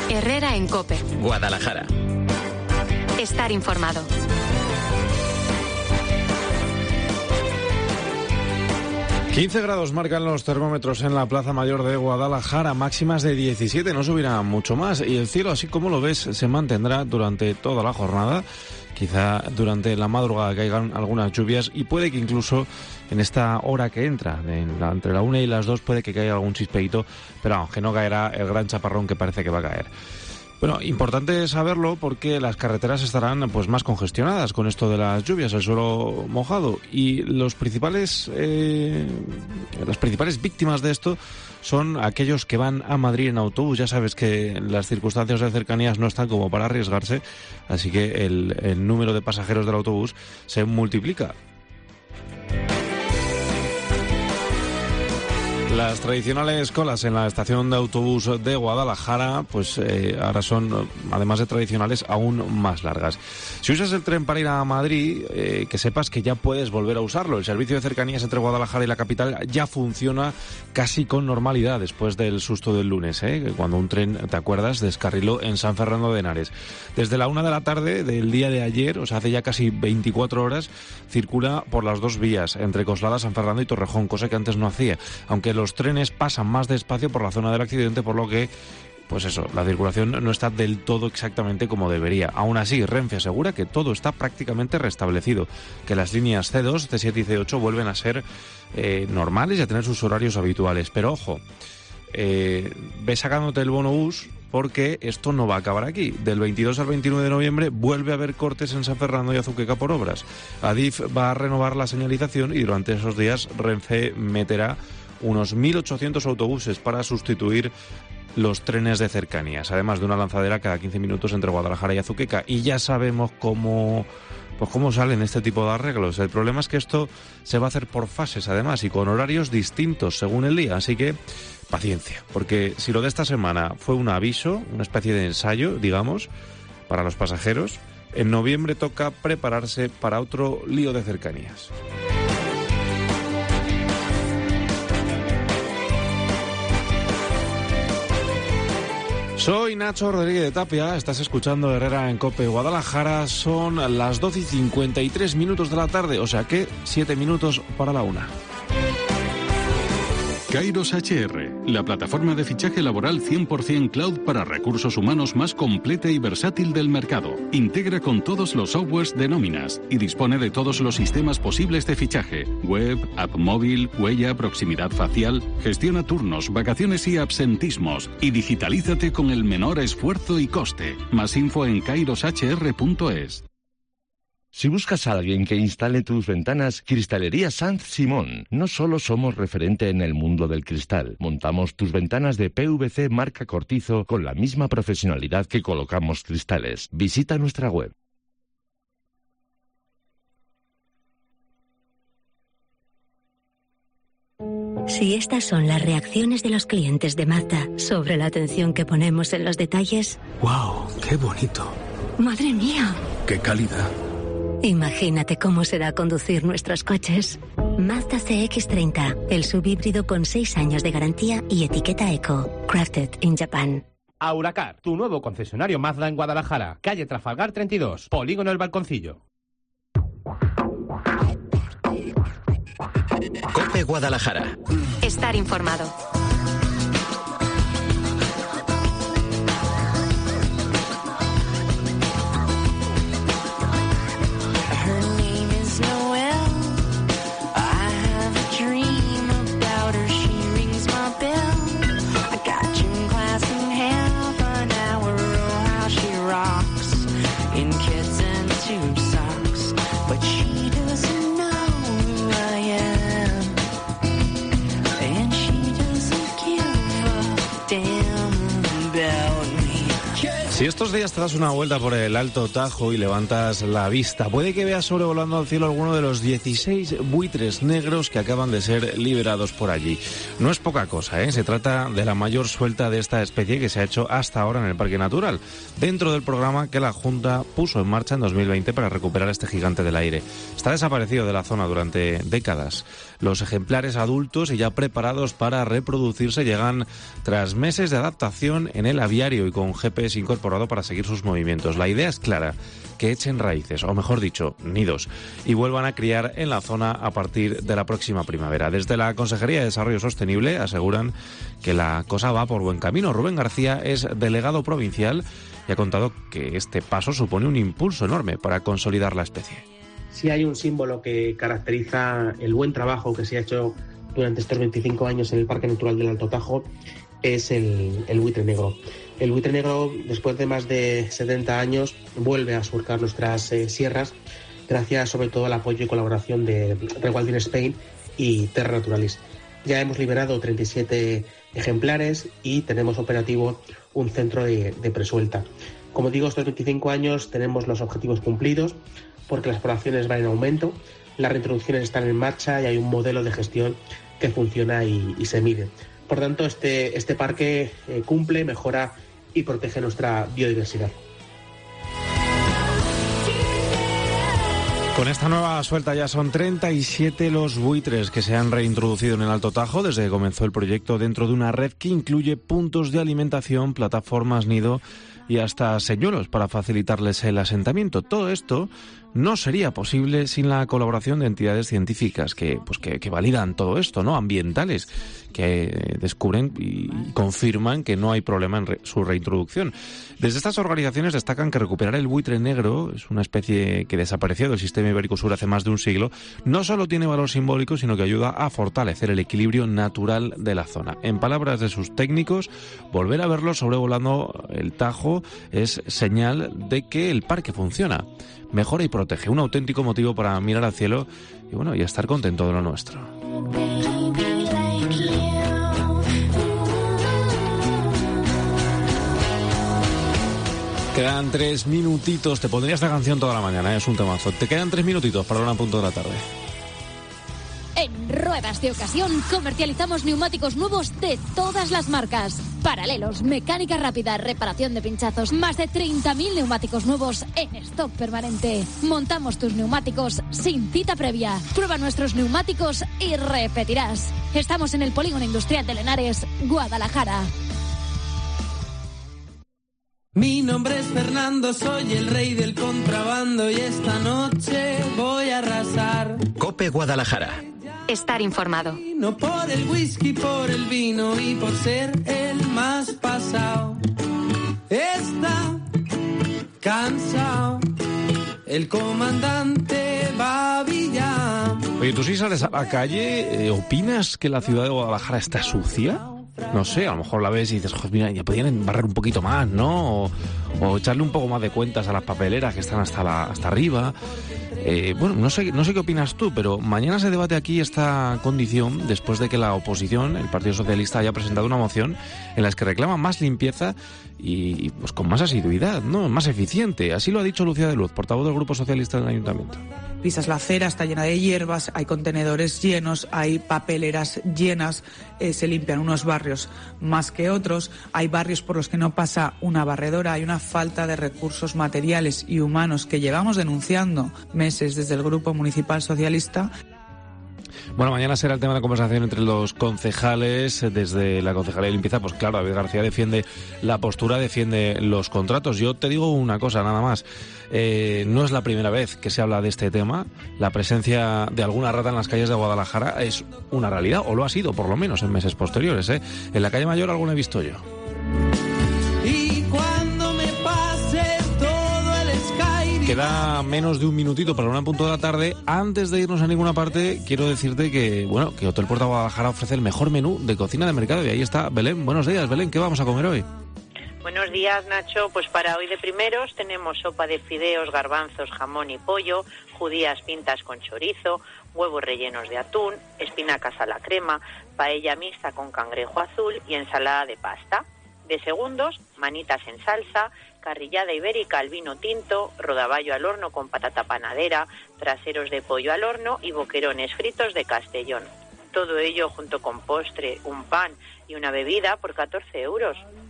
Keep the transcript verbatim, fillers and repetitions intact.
Herrera en COPE. Guadalajara. Estar informado. quince grados marcan los termómetros en la Plaza Mayor de Guadalajara, máximas de diecisiete, no subirá mucho más. Y el cielo, así como lo ves, se mantendrá durante toda la jornada. Quizá durante la madrugada caigan algunas lluvias y puede que incluso en esta hora que entra, en la, entre la una y las dos, puede que caiga algún chispeíto, pero aunque no caerá el gran chaparrón que parece que va a caer. Bueno, importante saberlo porque las carreteras estarán pues más congestionadas con esto de las lluvias, el suelo mojado, y los principales eh, las principales víctimas de esto son aquellos que van a Madrid en autobús. Ya sabes que las circunstancias de cercanías no están como para arriesgarse, así que el, el número de pasajeros del autobús se multiplica. Las tradicionales colas en la estación de autobús de Guadalajara, pues eh, ahora son, además de tradicionales, aún más largas. Si usas el tren para ir a Madrid, eh, que sepas que ya puedes volver a usarlo. El servicio de cercanías entre Guadalajara y la capital ya funciona casi con normalidad después del susto del lunes, ¿eh? Cuando un tren, ¿te acuerdas?, descarriló en San Fernando de Henares. Desde la una de la tarde del día de ayer, o sea, hace ya casi veinticuatro horas, circula por las dos vías, entre Coslada, San Fernando y Torrejón, cosa que antes no hacía, aunque los trenes pasan más despacio por la zona del accidente, por lo que, pues eso, la circulación no está del todo exactamente como debería. Aún así, Renfe asegura que todo está prácticamente restablecido, que las líneas ce dos, ce siete y ce ocho vuelven a ser eh, normales y a tener sus horarios habituales. Pero ojo, eh, ve sacándote el bono bus, porque esto no va a acabar aquí. Del veintidós al veintinueve de noviembre vuelve a haber cortes en San Fernando y Azuqueca por obras. Adif va a renovar la señalización y durante esos días Renfe meterá unos mil ochocientos autobuses para sustituir los trenes de cercanías, además de una lanzadera cada quince minutos entre Guadalajara y Azuqueca. Y ya sabemos cómo, pues cómo salen este tipo de arreglos. El problema es que esto se va a hacer por fases, además, y con horarios distintos según el día. Así que paciencia, porque si lo de esta semana fue un aviso, una especie de ensayo, digamos, para los pasajeros, en noviembre toca prepararse para otro lío de cercanías. Soy Nacho Rodríguez de Tapia, estás escuchando Herrera en COPE Guadalajara, son las doce y cincuenta y tres minutos de la tarde, o sea que siete minutos para la una. Kairos H R, la plataforma de fichaje laboral cien por ciento cloud para recursos humanos más completa y versátil del mercado. Integra con todos los softwares de nóminas y dispone de todos los sistemas posibles de fichaje: web, app móvil, huella, proximidad facial. Gestiona turnos, vacaciones y absentismos y digitalízate con el menor esfuerzo y coste. Más info en kairos h r punto es. Si buscas a alguien que instale tus ventanas, Cristalería Sanz Simón. No solo somos referente en el mundo del cristal, montamos tus ventanas de P V C marca Cortizo con la misma profesionalidad que colocamos cristales. Visita nuestra web. Si estas son las reacciones de los clientes de Mazda sobre la atención que ponemos en los detalles... ¡Wow! ¡Qué bonito! ¡Madre mía! ¡Qué calidad! Imagínate cómo será conducir nuestros coches. Mazda C X treinta, el subhíbrido con seis años de garantía y etiqueta Eco. Crafted in Japan. Auracar, tu nuevo concesionario Mazda en Guadalajara. Calle Trafalgar treinta y dos, Polígono El Balconcillo. COPE Guadalajara. Estar informado. Si estos días te das una vuelta por el Alto Tajo y levantas la vista, puede que veas sobrevolando al cielo alguno de los dieciséis buitres negros que acaban de ser liberados por allí. No es poca cosa, ¿eh? Se trata de la mayor suelta de esta especie que se ha hecho hasta ahora en el Parque Natural, dentro del programa que la Junta puso en marcha en dos mil veinte para recuperar este gigante del aire. Está desaparecido de la zona durante décadas. Los ejemplares adultos y ya preparados para reproducirse llegan tras meses de adaptación en el aviario y con G P S incorporado para seguir sus movimientos. La idea es clara, que echen raíces, o mejor dicho, nidos, y vuelvan a criar en la zona a partir de la próxima primavera. Desde la Consejería de Desarrollo Sostenible aseguran que la cosa va por buen camino. Rubén García es delegado provincial y ha contado que este paso supone un impulso enorme para consolidar la especie. Si hay un símbolo que caracteriza el buen trabajo que se ha hecho durante estos veinticinco años en el Parque Natural del Alto Tajo, es el, el buitre negro. El buitre negro, después de más de setenta años, vuelve a surcar nuestras eh, sierras, gracias sobre todo al apoyo y colaboración de Rewilding Spain y Terra Naturalis. Ya hemos liberado treinta y siete ejemplares y tenemos operativo un centro de, de presuelta. Como digo, estos veinticinco años tenemos los objetivos cumplidos, porque las poblaciones van en aumento, las reintroducciones están en marcha y hay un modelo de gestión que funciona y, y se mide. Por tanto, este, este parque eh, cumple, mejora y protege nuestra biodiversidad. Con esta nueva suelta ya son treinta y siete los buitres que se han reintroducido en el Alto Tajo desde que comenzó el proyecto dentro de una red que incluye puntos de alimentación, plataformas nido y hasta señuelos para facilitarles el asentamiento. Todo esto no sería posible sin la colaboración de entidades científicas que, pues que, que validan todo esto, ¿no? Ambientales, que descubren y confirman que no hay problema en re- su reintroducción. Desde estas organizaciones destacan que recuperar el buitre negro, es una especie que desapareció del sistema ibérico sur hace más de un siglo, no solo tiene valor simbólico, sino que ayuda a fortalecer el equilibrio natural de la zona. En palabras de sus técnicos, volver a verlo sobrevolando el Tajo es señal de que el parque funciona, mejora y protege. Un auténtico motivo para mirar al cielo y bueno, y estar contento de lo nuestro. Quedan tres minutitos. Te pondría esta canción toda la mañana, ¿eh? Es un temazo. Te quedan tres minutitos para una punto de la tarde. En Ruedas de Ocasión comercializamos neumáticos nuevos de todas las marcas. Paralelos, mecánica rápida, reparación de pinchazos, más de treinta mil neumáticos nuevos en stock permanente. Montamos tus neumáticos sin cita previa. Prueba nuestros neumáticos y repetirás. Estamos en el Polígono Industrial de Lenares, Guadalajara. Mi nombre es Fernando, soy el rey del contrabando y esta noche voy a arrasar. COPE Guadalajara. Estar informado. No por el whisky, por el vino y por ser el más pasado. Está cansado el comandante Babilla. Oye, ¿tú si sales a la calle, eh, opinas que la ciudad de Guadalajara está sucia? No sé, a lo mejor la ves y dices, joder, mira, ya podrían barrer un poquito más, ¿no? O, o echarle un poco más de cuentas a las papeleras que están hasta la, hasta arriba. Eh, bueno, no sé, no sé qué opinas tú, pero mañana se debate aquí esta condición después de que la oposición, el Partido Socialista, haya presentado una moción en la que reclama más limpieza y, y pues con más asiduidad, ¿no? Más eficiente. Así lo ha dicho Lucía de Luz, portavoz del Grupo Socialista del Ayuntamiento. Pisas la acera, está llena de hierbas, hay contenedores llenos, hay papeleras llenas, eh, se limpian unos barrios más que otros, hay barrios por los que no pasa una barredora, hay una falta de recursos materiales y humanos que llevamos denunciando meses desde el Grupo Municipal Socialista. Bueno, mañana será el tema de conversación entre los concejales. Desde la Concejalía de Limpieza, pues claro, David García defiende la postura, defiende los contratos. Yo te digo una cosa, nada más. Eh, no es la primera vez que se habla de este tema. La presencia de alguna rata en las calles de Guadalajara es una realidad, o lo ha sido, por lo menos, en meses posteriores, ¿eh? En la calle Mayor alguna he visto yo. Queda menos de un minutito para una punto de la tarde. Antes de irnos a ninguna parte, quiero decirte que, bueno, que Hotel Puerta Guadalajara ofrece el mejor menú de cocina de mercado. Y ahí está Belén. Buenos días, Belén. ¿Qué vamos a comer hoy? Buenos días, Nacho. Pues para hoy de primeros tenemos sopa de fideos, garbanzos, jamón y pollo, judías pintas con chorizo, huevos rellenos de atún, espinacas a la crema, paella mixta con cangrejo azul y ensalada de pasta. De segundos, manitas en salsa, carrillada ibérica al vino tinto, rodaballo al horno con patata panadera, traseros de pollo al horno y boquerones fritos de Castellón. Todo ello junto con postre, un pan y una bebida por catorce euros.